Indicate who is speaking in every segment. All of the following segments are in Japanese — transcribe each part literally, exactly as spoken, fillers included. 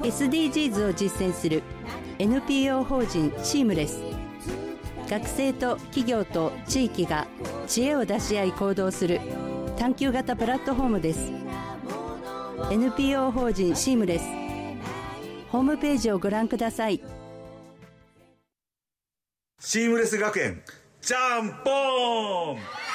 Speaker 1: エスディージーズ を実践する エヌピーオー 法人シームレス。学生と企業と地域が知恵を出し合い行動する探究型プラットフォームです。 エヌピーオー 法人シームレス、ホームページをご覧ください。
Speaker 2: シームレス学園ちゃんぽん。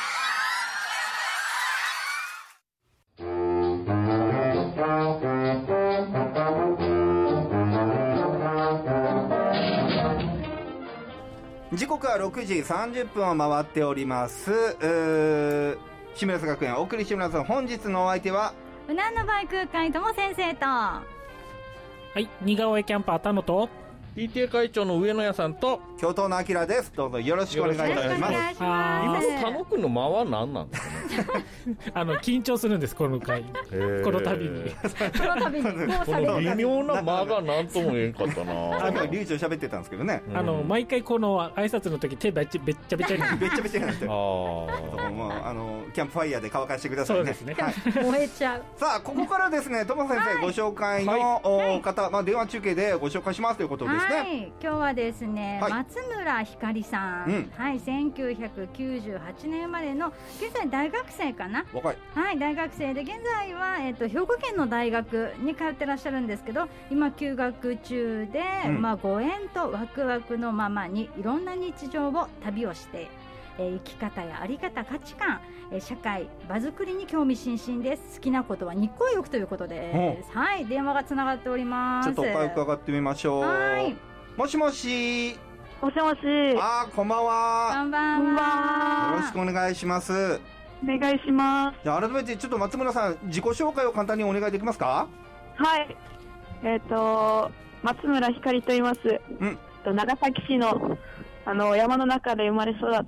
Speaker 3: 時刻はろくじさんじゅっぷんを回っております。シームレス学園お送りして皆さん、本日のお相手は
Speaker 4: うなんのバイ空海とも先生と、は
Speaker 5: い、似顔絵キャンパーたのと
Speaker 6: ピーティー 会長の上野屋さんと
Speaker 3: 教頭のあきらです。どうぞよろしくお願いいたします。
Speaker 6: 今の田野くんの間は何なんですかね。
Speaker 5: あの緊張するんです、この回、この度に
Speaker 4: この度に
Speaker 6: この微妙な間が何とも言えんかったな。
Speaker 3: あの流暢喋ってたんですけどね、
Speaker 5: あの毎回この挨拶の時手べっちゃべっちゃべちゃに
Speaker 3: べっちゃべちゃになってる。
Speaker 6: あ
Speaker 3: もうあのキャンプファイヤーで乾かしてくださいね。
Speaker 5: そうですね、
Speaker 3: はい、
Speaker 4: 燃えちゃう。
Speaker 3: さあここからですね、友先生、はい、ご紹介の、はい、方、まあ、電話中継でご紹介しますということですね。
Speaker 4: はい、今日はですね、はい、松村ひかりさん、うん、はい、せんきゅうひゃくきゅうじゅうはちねん生まれの現在大学生かな。
Speaker 3: 若い。
Speaker 4: はい、大学生で現在は、えー、と兵庫県の大学に通ってらっしゃるんですけど、今休学中で、うん、まあ、ご縁とワクワクのままにいろんな日常を旅をしてえー、生き方やあり方、価値観、えー、社会、場作りに興味津々です。好きなことは日光浴ということです。はい、電話がつながっております。
Speaker 3: ちょっとお声伺ってみましょう。はい、もしもし。
Speaker 7: もしもし。
Speaker 3: あー、こんばんは。
Speaker 4: こんばんは。
Speaker 3: よろしくお願いします。
Speaker 7: お願いします。
Speaker 3: じゃあ改めてちょっと松村さん、自己紹介を簡単にお願いできますか。
Speaker 7: はい、えっ、ー、と松村ひかりと言います。うん、と長崎市のあの山の中で生まれ育って、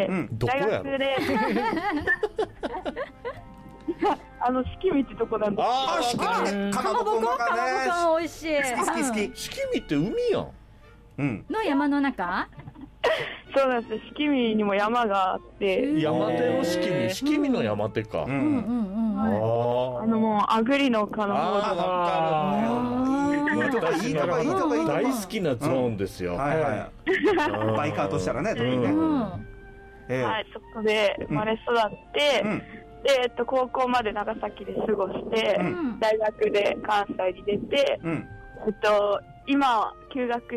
Speaker 7: うん、大学であの四季見ってとこなんです。
Speaker 3: ああ、四季見ね、かまぼこがね、
Speaker 4: かまぼこ美味しい。
Speaker 3: 好き好き好き。
Speaker 6: 四季見って海やん。
Speaker 3: うん。
Speaker 4: の山の中？
Speaker 7: そうなんです。四季見にも山があって。
Speaker 6: 山手の四季見、四季見の山手か。
Speaker 4: うんうんうん。
Speaker 7: あのもうあぐりのかな。
Speaker 6: ああ。私の大好きなゾーンですよ。
Speaker 3: はいはい。バイカーとしたらね、特にね。
Speaker 7: はい、そこで生まれ育って、で、えっと高校まで長崎で過ごして、大学で関西に出て、えっと今は休学して、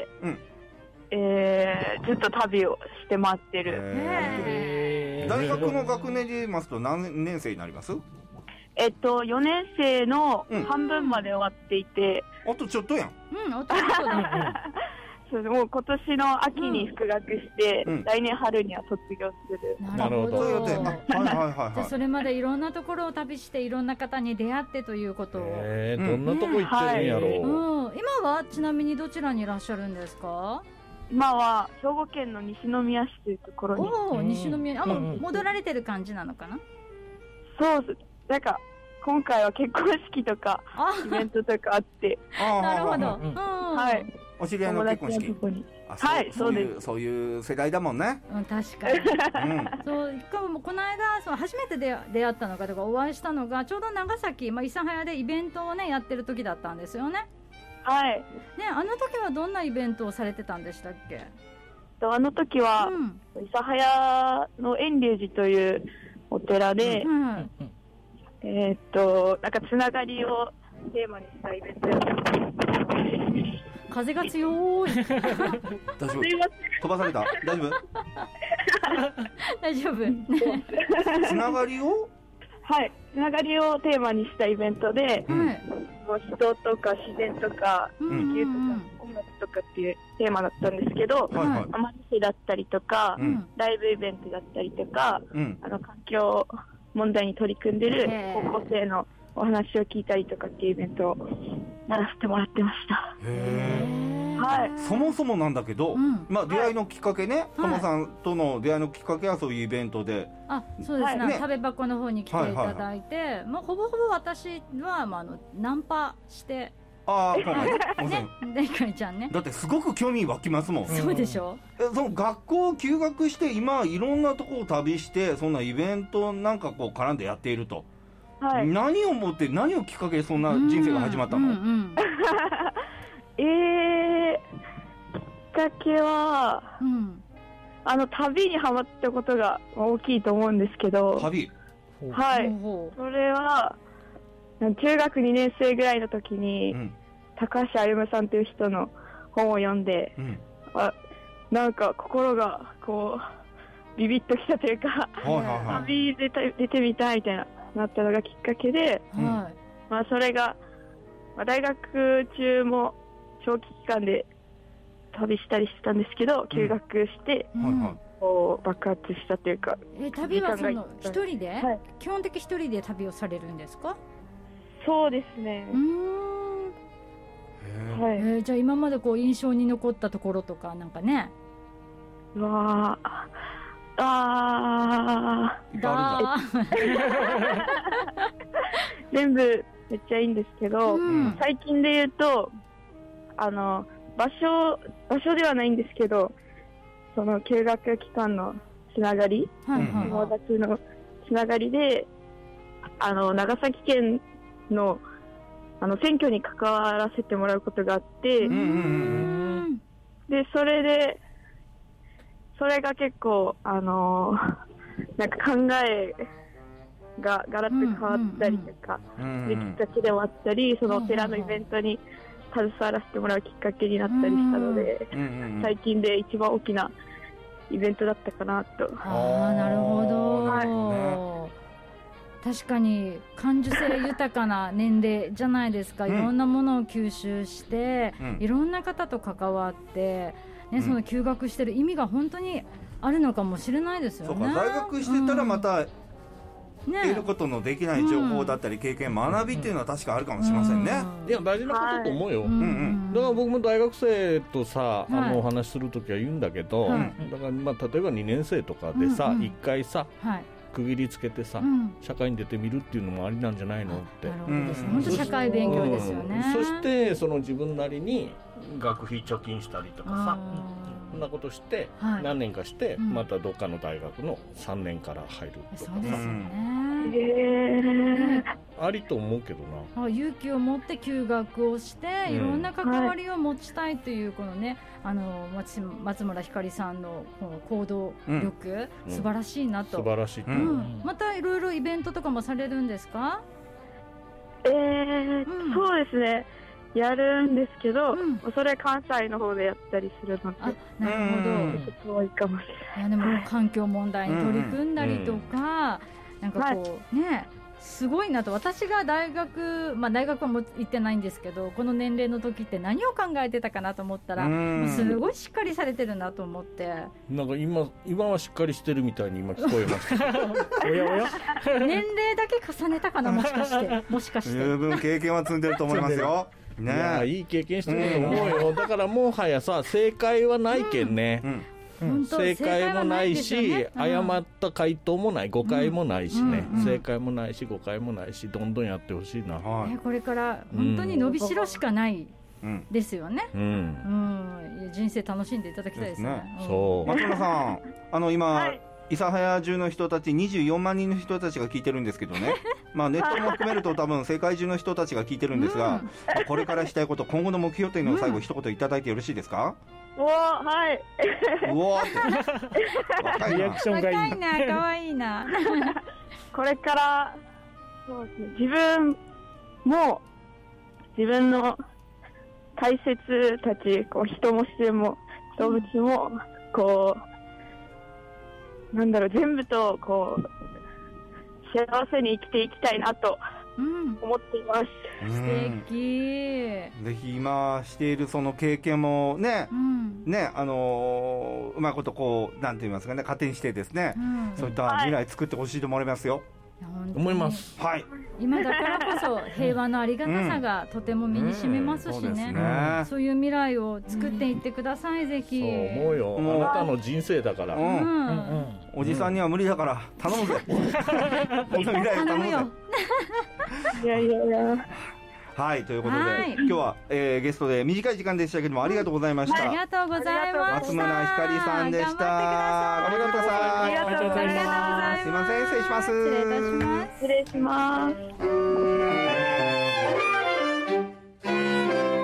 Speaker 7: えー、ずっと旅をして回ってる。
Speaker 3: 大学の学年で言いますと何年生になります？
Speaker 7: えっとよねん生の半分まで終わっていて、
Speaker 3: うん、あとちょっとやん。
Speaker 4: うん、あとちょっとだ。
Speaker 7: そう、もう今年の秋に復学して、うん、来年春には卒業する。
Speaker 4: なるほど。
Speaker 3: はいはいはいはい。
Speaker 4: それまでいろんなところを旅していろんな方に出会ってということを。
Speaker 6: えー、どんなとこ行ってるんやろう、ね、
Speaker 4: うん、今はちなみにどちらにいらっしゃるんですか？
Speaker 7: 今は兵庫県の西宮市というところに。
Speaker 4: おお、西宮。あ、もう戻られてる感じなのかな？
Speaker 7: そうです。なんか今回は結婚式とかイベントとかあって。
Speaker 4: なるほど。
Speaker 7: はい。
Speaker 3: お知り合いの結婚式。
Speaker 7: はい、そうです。
Speaker 3: そういう世代だもんね。
Speaker 4: うん、確かに。そう、一回もこの間、そう初めて出会ったのかとかお会いしたのがちょうど長崎、まあ諫早でイベントをねやってる時だったんですよね。
Speaker 7: はい。
Speaker 4: ね、あの時はどんなイベントをされてたんでしたっけ？
Speaker 7: あの時は、うん、諫早の遠隆寺というお寺で、うんうん、えー、っとなんかつながりをテーマにしたイベントやってます。
Speaker 4: 風が強い。
Speaker 3: 大丈夫？飛ばされた？大丈夫？
Speaker 4: 大丈夫。
Speaker 3: つながりを？
Speaker 7: はい、つながりをテーマにしたイベントで、うん、もう人とか自然とか地球とか音楽とかっていうテーマだったんですけど、はいはい、アマリシだったりとか、うん、ライブイベントだったりとか、うん、あの環境問題に取り組んでる高校生のお話を聞いたりとかっていうイベントをやらせてもらってました。
Speaker 3: へー、はい、そもそもなんだけど、うん、まあ、出会いのきっかけね、とも、はい、さんとの出会いのきっかけはそういうイベントで、
Speaker 4: あ、そうですね、はい、食べ箱の方に来ていただいて、はいはいはい、まあ、ほぼほぼ私は、まあ、あのナンパして
Speaker 3: ああ、
Speaker 4: ね、ね、ひかりちゃんね。
Speaker 3: だってすごく興味湧きますもん。
Speaker 4: そうでしょ。
Speaker 3: え、その学校を休学して今いろんなところを旅してそんなイベントなんかこう絡んでやっていると、はい、何をもって何をきっかけでそんな人生が始まったの？うんうんうん
Speaker 7: えー、きっかけは、うん、あの旅にハマったことが大きいと思うんですけど、
Speaker 3: 旅、
Speaker 7: はい、それは中学にねん生ぐらいの時に、うん、高橋歩さんという人の本を読んで、うん、あ、なんか心がこうビビッときたというか、旅出て、出てみたいみたいななったのがきっかけで、うん、まあ、それが、まあ、大学中も長期期間で旅したりしてたんですけど、休学して、うん、こう爆発したというか。
Speaker 4: え、旅はその一人で、はい、基本的一人で旅をされるんですか？
Speaker 7: そうですね。うーん、
Speaker 4: はい、えー、じゃあ今までこう印象に残ったところとかなんかね。
Speaker 7: うわああーだ全部めっちゃいいんですけど、うん、最近で言うとあの場所場所ではないんですけど、その休学期間のつながり、はいはいはい、友達のつながりであの長崎県のあの選挙に関わらせてもらうことがあって、うんうんうん、でそれでそれが結構あのー、なんか考えがガラッと変わったりとか、うんうんうん、きっかけでもあったり、そのお寺のイベントに携わらせてもらうきっかけになったりしたので、うんうんうん、最近で一番大きなイベントだったかなと。
Speaker 4: ああ、なるほど、はい、確かに感受性豊かな年齢じゃないですか、うん、いろんなものを吸収して、うん、いろんな方と関わってね、その休学してる意味が本当にあるのかもしれないですよね。
Speaker 3: そうか、大学してたらまた、うん、得ることのできない情報だったり経験、うん、学びっていうのは確かあるかもしれませんね、うん、
Speaker 6: いや大事なことと思うよ、はい、うんうん、だから僕も大学生とさ、あのお話しするときは言うんだけど、はい、だからまあ例えばにねん生とかでさ、うんうん、いっかいさ、はい、区切りつけてさ、うん、社会に出てみるっていうのもありなんじゃないのって。
Speaker 4: なるほどですね、本当社会勉強ですよね、
Speaker 6: うん、そしてその自分なりに学費貯金したりとかさ、そんなことして、はい、何年かして、うん、またどっかの大学のさんねんから入るとかさ、そうですよね、
Speaker 7: へ
Speaker 6: ありと思うけどな。
Speaker 4: あ、勇気を持って休学をして、うん、いろんな関わりを持ちたいというこのね、あの 松, 松村ひかりさんのこの行動力、うん、素晴らしいなと、
Speaker 6: 素晴らしい、うん、
Speaker 4: またいろいろイベントとかもされるんですか？
Speaker 7: えー、うん、そうですね、やるんですけど、うん、それ関西の方でやったりするので。あ、
Speaker 4: なるほど、
Speaker 7: ちょっと多いかもしれない。
Speaker 4: いやでも環境問題に取り組んだりとか、うん、なんかこう、はい、ね、すごいなと。私が大学、まあ大学はも行ってないんですけど、この年齢の時って何を考えてたかなと思ったら、もうすごいしっかりされてるなと思って。
Speaker 6: なんか今今はしっかりしてるみたいに今聞こえましたおやおや
Speaker 4: 年齢だけ重ねたかな、もしかしてもしかして
Speaker 3: 十分経験は積んでると思いますよね、
Speaker 6: いやいい経験してると思うよ、うん、だからもはやさ、正解はないけんね、うんうん、正解もないし、ね、うん、誤った回答もない、誤解もないしね、うんうん、正解もないし誤解もないし、どんどんやってほしいな、
Speaker 4: はい、これから本当に伸びしろしかないですよね、うんうんうん、人生楽しんでいただきたいですね、
Speaker 3: ですね、そう、松村さん、あの今、はい、諫早中の人たちにじゅうよんまん人の人たちが聞いてるんですけどねまあネットも含めると多分世界中の人たちが聞いてるんですが、うん、これからしたいこと、今後の目標というのを最後一言いただいてよろしいですか？
Speaker 7: うわ、はい。
Speaker 3: うわって
Speaker 5: リアクションがいい。
Speaker 4: 若いな、可愛いな
Speaker 7: これからそうですね、自分も自分の大切たち、こう人も自然も動物もこう、なんだろう、全部とこう幸せに生きていきたいなと思っています、
Speaker 4: うん、素敵。
Speaker 3: ぜひ今しているその経験もね、うん、ね、あのー、うまいことこうなんて言いますかね、糧にしてですね、うん、そういった未来作ってほしいと思いますよ、はい、
Speaker 6: 思います、
Speaker 3: はい、
Speaker 4: 今だからこそ平和のありがたさがとても身に染みますしね、うんうん、 そうですね、そういう未来を作っていってください、うん、ぜひ。
Speaker 6: そう思うよ、あなたの人生だから、うんうん
Speaker 3: うん、おじさんには無理だから頼むぜこの未来を頼むぜ
Speaker 7: いやいやいや、
Speaker 3: はい、ということで、はい、今日は、えー、ゲストで短い時間でしたけどもありがとうございました、
Speaker 4: うん、ありがとうございました。
Speaker 3: 松村ひかりさんでした。頑張ってください。
Speaker 7: ありがとうございます。
Speaker 3: すいません、失礼します。
Speaker 4: 失礼いたします。
Speaker 7: 失礼します。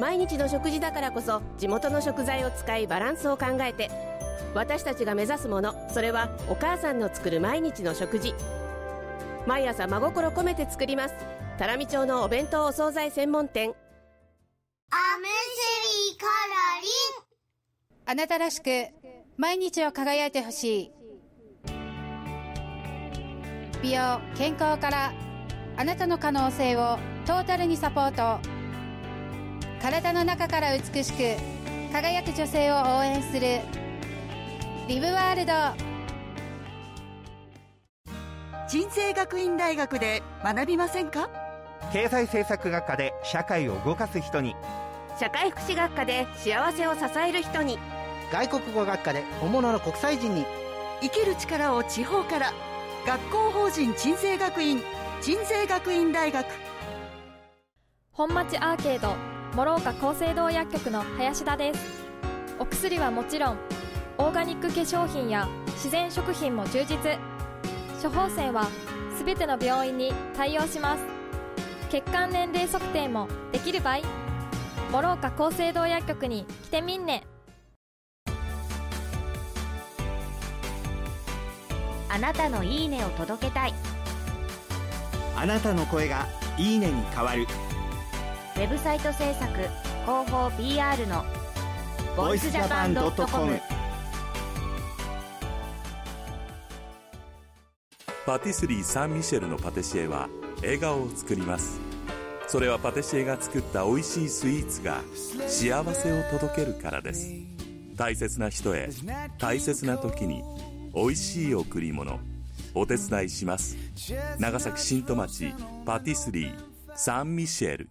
Speaker 8: 毎日の食事だからこそ地元の食材を使いバランスを考えて、私たちが目指すもの、それはお母さんの作る毎日の食事。毎朝真心込めて作ります。多良見町のお弁当お惣菜専門店。
Speaker 9: アムスリカラリン。
Speaker 10: あなたらしく毎日を輝いてほしい。美容健康からあなたの可能性をトータルにサポート。体の中から美しく輝く女性を応援するリブワールド。
Speaker 11: 鎮西学院大学で学びませんか？
Speaker 12: 経済政策学科で社会を動かす人に、
Speaker 8: 社会福祉学科で幸せを支える人に、
Speaker 13: 外国語学科で本物の国際人に。
Speaker 11: 生きる力を地方から。学校法人鎮西学院、鎮西学院大学。
Speaker 14: 本町アーケード諸岡厚生堂薬局の林田です。お薬はもちろんオーガニック化粧品や自然食品も充実。処方箋はすべての病院に対応します。血管年齢測定もできる場合、諸岡厚生堂薬局に来てみんね。
Speaker 15: あなたのいいねを届けたい。
Speaker 16: あなたの声がいいねに変わる。
Speaker 15: ウェブサイト制作広報 ピーアール の
Speaker 16: ボイスジャパンドットコム。
Speaker 17: パティスリーサンミシェルのパティシエは笑顔を作ります。それはパティシエが作った美味しいスイーツが幸せを届けるからです。大切な人へ大切な時に美味しい贈り物、お手伝いします。長崎新戸町パティスリーサンミシェル。